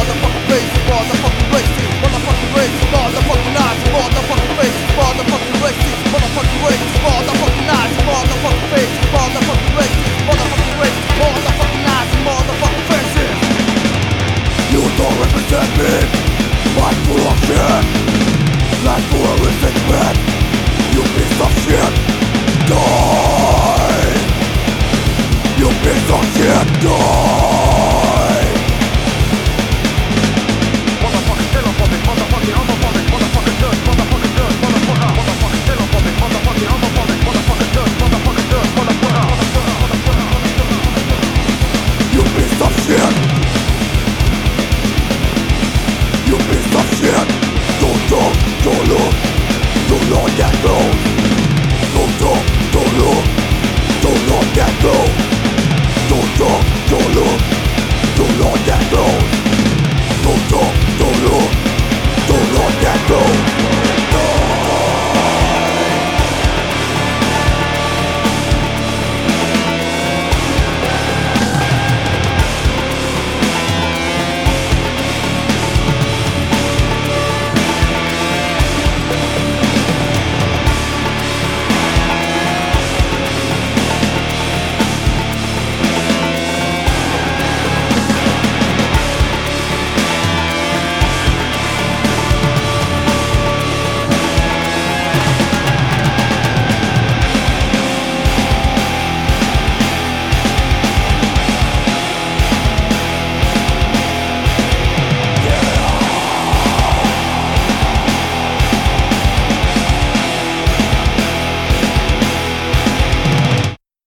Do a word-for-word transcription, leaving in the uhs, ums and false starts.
motherfucking racist, motherfucking racist, motherfucking racist, motherfucking Nazi, motherfucking racist, motherfucking racist, motherfucking racist, motherfucking Nazi, motherfucking racist, motherfucking racist, motherfucking racist, motherfucking Nazi, motherfucking racist. You don't represent me, mind full of shit, life full of resentment. You piece of shit, die. You piece of shit, die.